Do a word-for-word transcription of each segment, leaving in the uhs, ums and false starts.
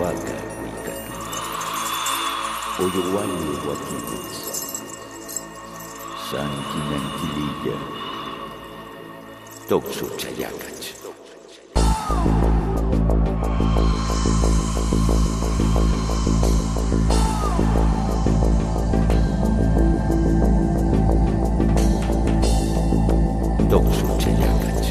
Ikawaga Wikatu Oyowali Wakibus Sanki Nankiliga Toksu Chayakach Toksu Chayakach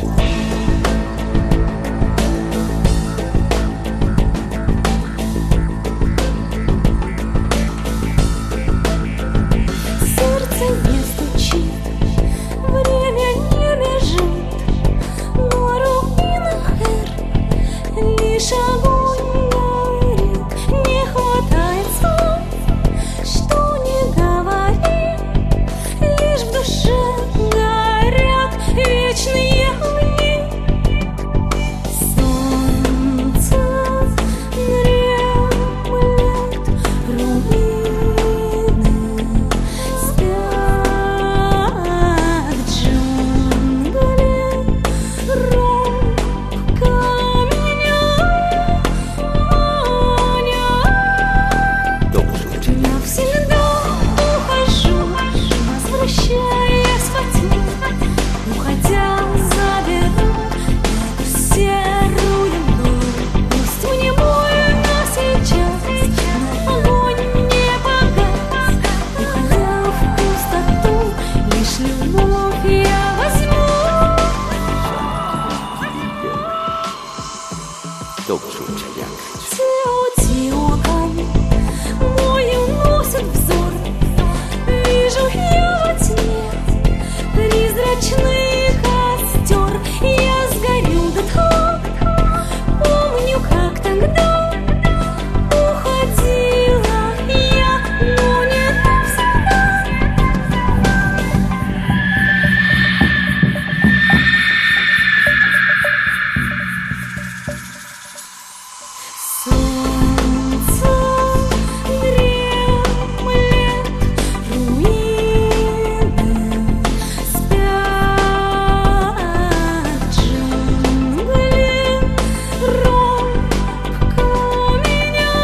Токсу Чаякач. Мой уносит взор, вижу я во тьме призрачный костер. Я сгорю дотла, помню, как тогда уходила я, но не навсегда. Солнце дремлет, руины спят, джунгли робко меня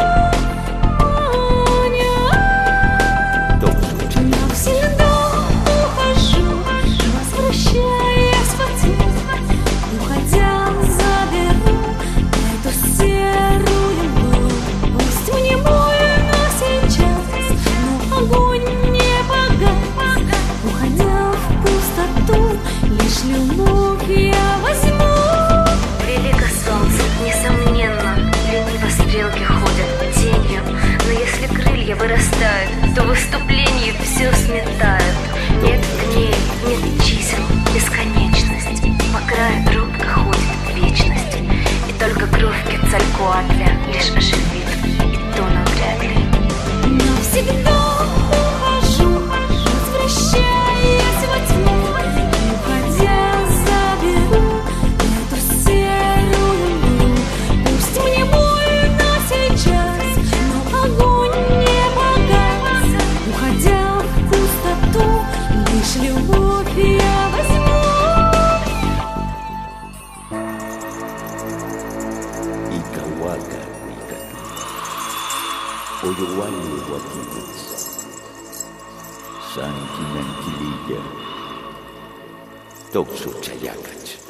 манят. Навсегда ухожу, возвращаясь во тьму, уходя заберу эту серую мглу. Пусть мне больно сейчас, но огонь не погас. Уходя в пустоту, лишь любовь я возьму. Велико солнце, несомненно, лениво стрелки ходят тенью. Но если крылья вырастают, то выступление все сметают. Нет дней, нет чисел, бесконечность. По краю робко ходит вечность. И только кровь Кецалькоатля лишь оживит, и то навряд ли. Навсегда ухожу, возвращаясь во тьму, уходя заберу эту серую мглу. Пусть мне больно сейчас, но огонь не погас. Уходя в пустоту, лишь любовь я возьму. Ikawaga Wikatu Oyowali Wakibus Sanki Nankiliga Toksu Chayakach.